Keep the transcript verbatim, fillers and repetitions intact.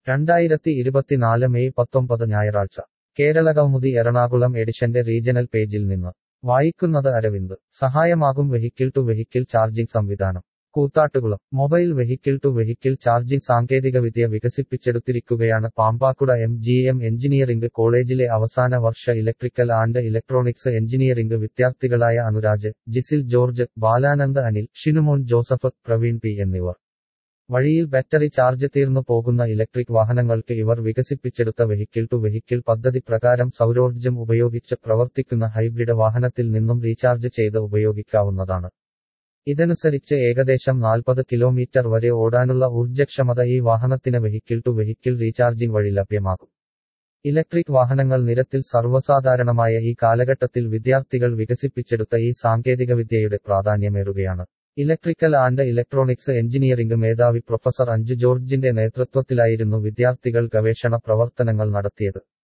രണ്ടായിരത്തി ഇരുപത്തിനാല് മെയ് പത്തൊമ്പത് ഞായറാഴ്ച കേരളകൗമുദി എറണാകുളം എഡിഷന്റെ റീജണൽ പേജിൽ നിന്ന് വായിക്കുന്നത് അരവിന്ദ് സഹായമാകും വെഹിക്കിൾ ടു വെഹിക്കിൾ ചാർജിംഗ് സംവിധാനം Koothattukulam mobile vehicle to vehicle charging സാങ്കേതികവിദ്യ വികസിപ്പിച്ചെടുത്തിരിക്കുകയാണ് Pampakuda M G M engineering കോളേജിലെ അവസാന വർഷ ഇലക്ട്രിക്കൽ ആൻഡ് ഇലക്ട്രോണിക്സ് എഞ്ചിനീയറിംഗ് വിദ്യാർത്ഥികളായ Anuraj Jisil George Balanand Anil Shinumon Joseph Praveen P എന്നിവർ വഴിയിൽ ബാറ്ററി ചാർജ് തീർന്നു പോകുന്ന ഇലക്ട്രിക് വാഹനങ്ങൾക്ക് ഇവർ വികസിപ്പിച്ചെടുത്ത വെഹിക്കിൾ ടു വെഹിക്കിൾ പദ്ധതി പ്രകാരം സൗരോർജ്ജം ഉപയോഗിച്ച് പ്രവർത്തിക്കുന്ന ഹൈബ്രിഡ് വാഹനത്തിൽ നിന്നും റീചാർജ് ചെയ്ത് ഉപയോഗിക്കാവുന്നതാണ്. ഇതനുസരിച്ച് ഏകദേശം നാൽപ്പത് കിലോമീറ്റർ വരെ ഓടാനുള്ള ഊർജ്ജക്ഷമത ഈ വാഹനത്തിന് വെഹിക്കിൾ ടു വെഹിക്കിൾ റീചാർജിംഗ് വഴി ലഭ്യമാകും. ഇലക്ട്രിക് വാഹനങ്ങൾ നിരത്തിൽ സർവ്വസാധാരണമായ ഈ കാലഘട്ടത്തിൽ വിദ്യാർത്ഥികൾ വികസിപ്പിച്ചെടുത്ത ഈ സാങ്കേതികവിദ്യയുടെ പ്രാധാന്യമേറുകയാണ്. ഇലക്ട്രിക്കൽ ആൻഡ് ഇലക്ട്രോണിക്സ് എഞ്ചിനീയറിംഗ് മേധാവി പ്രൊഫസർ അഞ്ജു ജോർജിന്റെ നേതൃത്വത്തിലായിരുന്നു വിദ്യാർത്ഥികൾ ഗവേഷണ പ്രവർത്തനങ്ങൾ നടത്തിയത്.